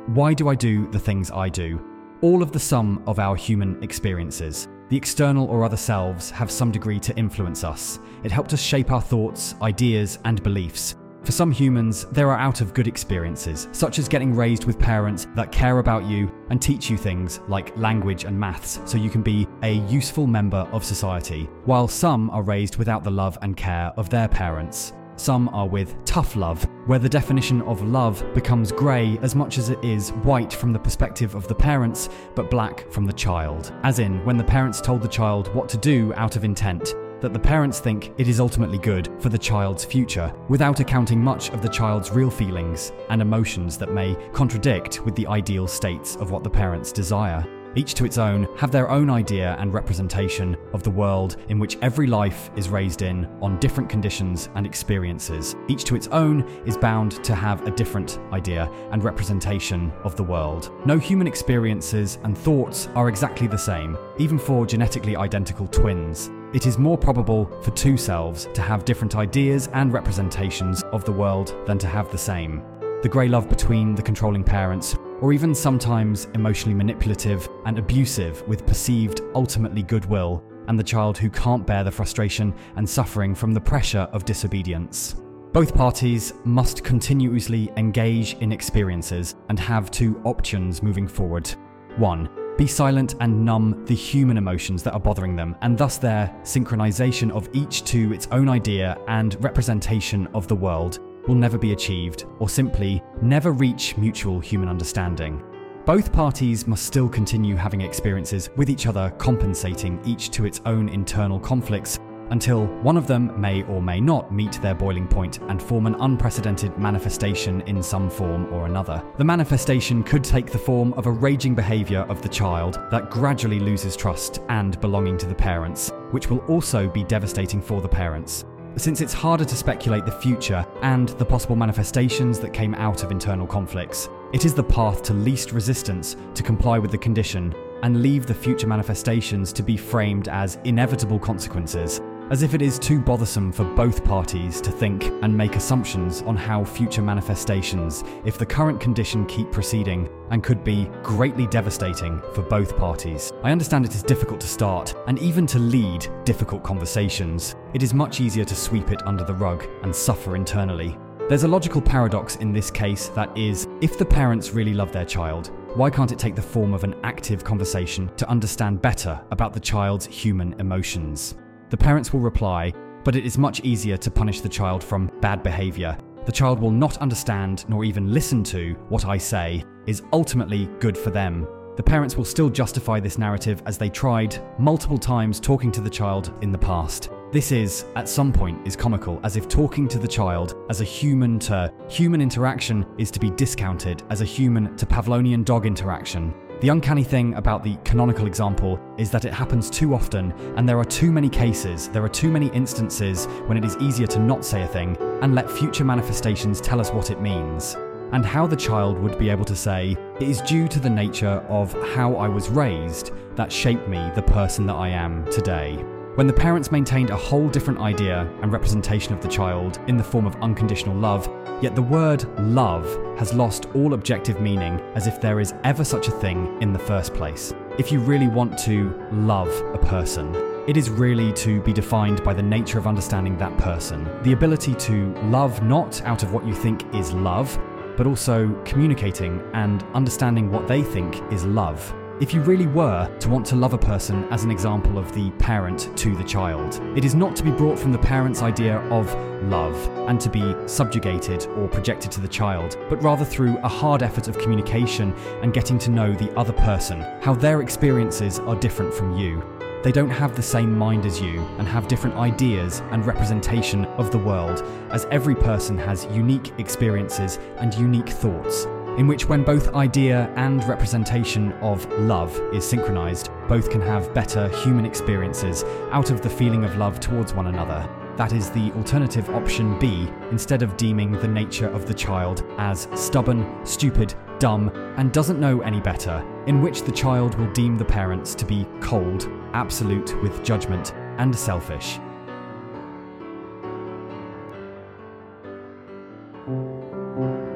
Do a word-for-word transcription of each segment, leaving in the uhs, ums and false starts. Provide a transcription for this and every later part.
Why do I do the things I do? All of the sum of our human experiences. The external or other selves have some degree to influence us. It helped us shape our thoughts, ideas, and beliefs. For some humans, there are out of good experiences, such as getting raised with parents that care about you and teach you things like language and maths so you can be a useful member of society, while some are raised without the love and care of their parents. Some are with tough love, where the definition of love becomes grey as much as it is white from the perspective of the parents, but black from the child. As in, when the parents told the child what to do out of intent, that the parents think it is ultimately good for the child's future, without accounting much of the child's real feelings and emotions that may contradict with the ideal states of what the parents desire. Each to its own, have their own idea and representation of the world in which every life is raised in on different conditions and experiences. Each to its own is bound to have a different idea and representation of the world. No human experiences and thoughts are exactly the same, even for genetically identical twins. It is more probable for two selves to have different ideas and representations of the world than to have the same. The grey love between the controlling parents, or even sometimes emotionally manipulative and abusive with perceived ultimately goodwill, and the child who can't bear the frustration and suffering from the pressure of disobedience. Both parties must continuously engage in experiences and have two options moving forward. One, be silent and numb the human emotions that are bothering them, and thus their synchronization of each to its own idea and representation of the world will never be achieved, or simply never reach mutual human understanding. Both parties must still continue having experiences with each other, compensating each to its own internal conflicts, until one of them may or may not meet their boiling point and form an unprecedented manifestation in some form or another. The manifestation could take the form of a raging behaviour of the child that gradually loses trust and belonging to the parents, which will also be devastating for the parents. Since it's harder to speculate the future and the possible manifestations that came out of internal conflicts, it is the path to least resistance to comply with the condition and leave the future manifestations to be framed as inevitable consequences, as if it is too bothersome for both parties to think and make assumptions on how future manifestations, if the current condition keep proceeding, and could be greatly devastating for both parties. I understand it is difficult to start, and even to lead, difficult conversations. It is much easier to sweep it under the rug and suffer internally. There's a logical paradox in this case that is, if the parents really love their child, why can't it take the form of an active conversation to understand better about the child's human emotions? The parents will reply, but it is much easier to punish the child from bad behaviour. The child will not understand nor even listen to what I say is ultimately good for them. The parents will still justify this narrative as they tried multiple times talking to the child in the past. This is, at some point, is comical, as if talking to the child as a human to human interaction is to be discounted as a human to Pavlovian dog interaction. The uncanny thing about the canonical example is that it happens too often, and there are too many cases, there are too many instances when it is easier to not say a thing and let future manifestations tell us what it means. And how the child would be able to say, it is due to the nature of how I was raised that shaped me the person that I am today. When the parents maintained a whole different idea and representation of the child in the form of unconditional love, yet the word love has lost all objective meaning, as if there is ever such a thing in the first place. If you really want to love a person, it is really to be defined by the nature of understanding that person. The ability to love not out of what you think is love, but also communicating and understanding what they think is love. If you really were to want to love a person as an example of the parent to the child, it is not to be brought from the parent's idea of love and to be subjugated or projected to the child, but rather through a hard effort of communication and getting to know the other person, how their experiences are different from you. They don't have the same mind as you and have different ideas and representation of the world, as every person has unique experiences and unique thoughts, in which when both idea and representation of love is synchronized, both can have better human experiences out of the feeling of love towards one another. That is the alternative option B, instead of deeming the nature of the child as stubborn, stupid, dumb, and doesn't know any better, in which the child will deem the parents to be cold, absolute with judgment, and selfish.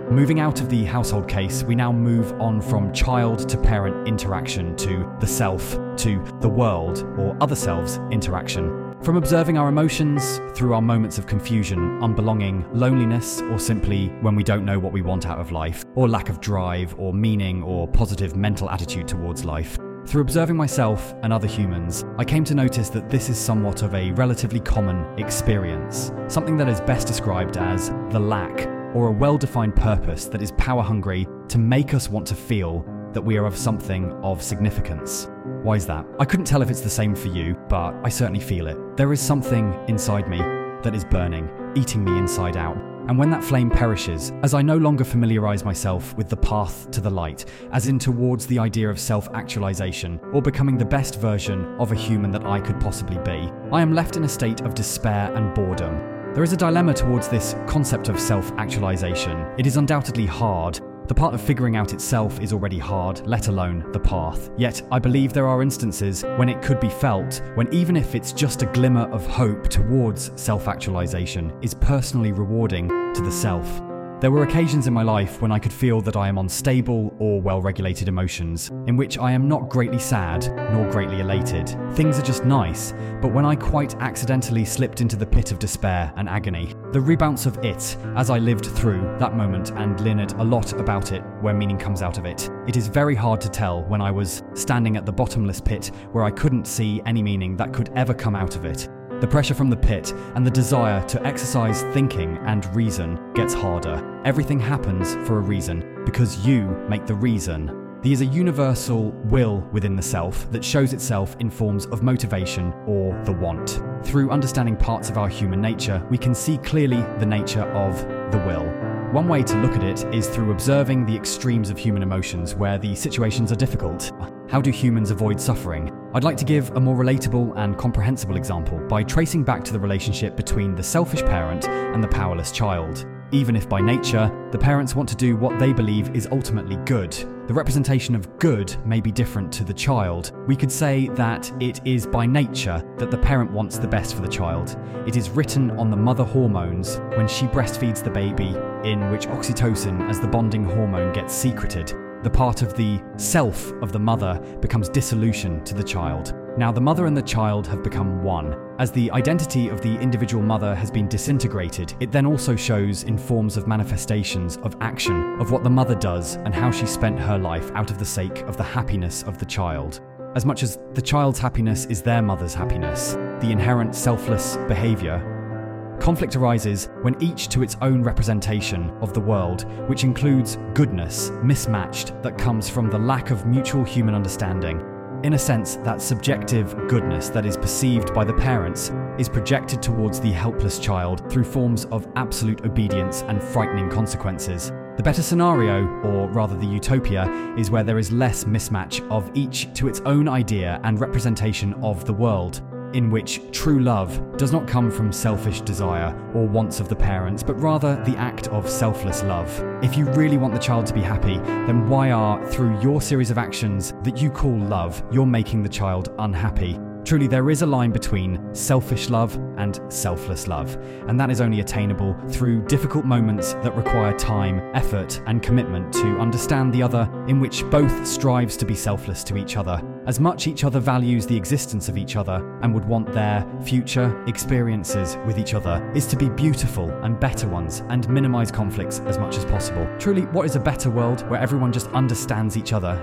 Moving out of the household case, we now move on from child to parent interaction to the self, to the world or other selves interaction. From observing our emotions through our moments of confusion, unbelonging, loneliness, or simply when we don't know what we want out of life, or lack of drive or meaning or positive mental attitude towards life. Through observing myself and other humans, I came to notice that this is somewhat of a relatively common experience, something that is best described as the lack, or a well-defined purpose that is power-hungry to make us want to feel that we are of something of significance. Why is that? I couldn't tell if it's the same for you, but I certainly feel it. There is something inside me that is burning, eating me inside out. And when that flame perishes, as I no longer familiarize myself with the path to the light, as in towards the idea of self-actualization, or becoming the best version of a human that I could possibly be, I am left in a state of despair and boredom. There is a dilemma towards this concept of self-actualization. It is undoubtedly hard. The part of figuring out itself is already hard, let alone the path. Yet, I believe there are instances when it could be felt, when even if it's just a glimmer of hope towards self-actualization, is personally rewarding to the self. There were occasions in my life when I could feel that I am on stable or well-regulated emotions, in which I am not greatly sad nor greatly elated. Things are just nice, but when I quite accidentally slipped into the pit of despair and agony, the rebounce of it, as I lived through that moment and learned a lot about it where meaning comes out of it, it is very hard to tell when I was standing at the bottomless pit where I couldn't see any meaning that could ever come out of it. The pressure from the pit and the desire to exercise thinking and reason gets harder. Everything happens for a reason, because you make the reason. There is a universal will within the self that shows itself in forms of motivation or the want. Through understanding parts of our human nature, we can see clearly the nature of the will. One way to look at it is through observing the extremes of human emotions where the situations are difficult. How do humans avoid suffering? I'd like to give a more relatable and comprehensible example by tracing back to the relationship between the selfish parent and the powerless child. Even if by nature, the parents want to do what they believe is ultimately good, the representation of good may be different to the child. We could say that it is by nature that the parent wants the best for the child. It is written on the mother hormones when she breastfeeds the baby, in which oxytocin as the bonding hormone gets secreted. The part of the self of the mother becomes dissolution to the child. Now the mother and the child have become one. As the identity of the individual mother has been disintegrated, it then also shows in forms of manifestations of action of what the mother does and how she spent her life out of the sake of the happiness of the child. As much as the child's happiness is their mother's happiness, the inherent selfless behavior, conflict arises when each to its own representation of the world, which includes goodness, mismatched, that comes from the lack of mutual human understanding. In a sense, that subjective goodness that is perceived by the parents is projected towards the helpless child through forms of absolute obedience and frightening consequences. The better scenario, or rather the utopia, is where there is less mismatch of each to its own idea and representation of the world, in which true love does not come from selfish desire or wants of the parents, but rather the act of selfless love. If you really want the child to be happy, then why are, through your series of actions that you call love, you're making the child unhappy? Truly, there is a line between selfish love and selfless love, and that is only attainable through difficult moments that require time, effort, and commitment to understand the other, in which both strives to be selfless to each other, as much each other values the existence of each other and would want their future experiences with each other is to be beautiful and better ones and minimize conflicts as much as possible. Truly, what is a better world where everyone just understands each other?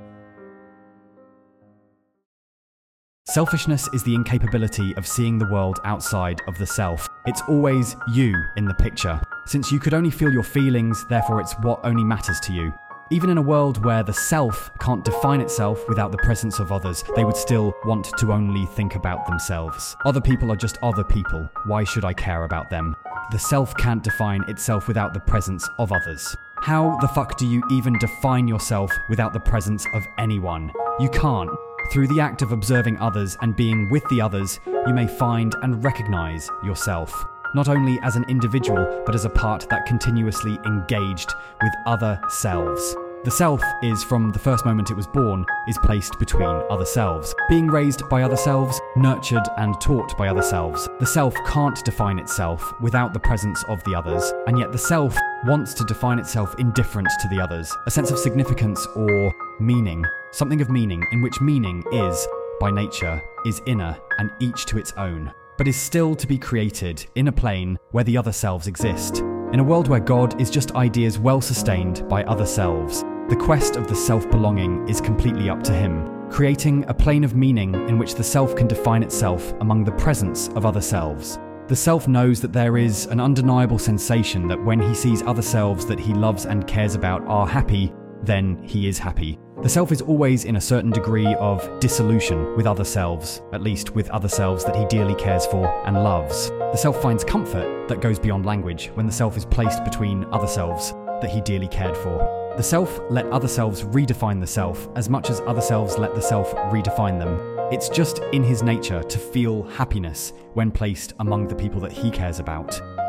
Selfishness is the incapability of seeing the world outside of the self. It's always you in the picture. Since you could only feel your feelings, therefore it's what only matters to you. Even in a world where the self can't define itself without the presence of others, they would still want to only think about themselves. Other people are just other people. Why should I care about them? The self can't define itself without the presence of others. How the fuck do you even define yourself without the presence of anyone? You can't. Through the act of observing others and being with the others, you may find and recognize yourself, not only as an individual, but as a part that continuously engaged with other selves. The self is, from the first moment it was born, is placed between other selves. Being raised by other selves, nurtured and taught by other selves, the self can't define itself without the presence of the others, and yet the self wants to define itself indifferent to the others. A sense of significance or meaning, something of meaning, in which meaning is, by nature, is inner and each to its own, but is still to be created in a plane where the other selves exist. In a world where God is just ideas well sustained by other selves, the quest of the self-belonging is completely up to him, creating a plane of meaning in which the self can define itself among the presence of other selves. The self knows that there is an undeniable sensation that when he sees other selves that he loves and cares about are happy, then he is happy. The self is always in a certain degree of dissolution with other selves, at least with other selves that he dearly cares for and loves. The self finds comfort that goes beyond language when the self is placed between other selves that he dearly cared for. The self let other selves redefine the self as much as other selves let the self redefine them. It's just in his nature to feel happiness when placed among the people that he cares about.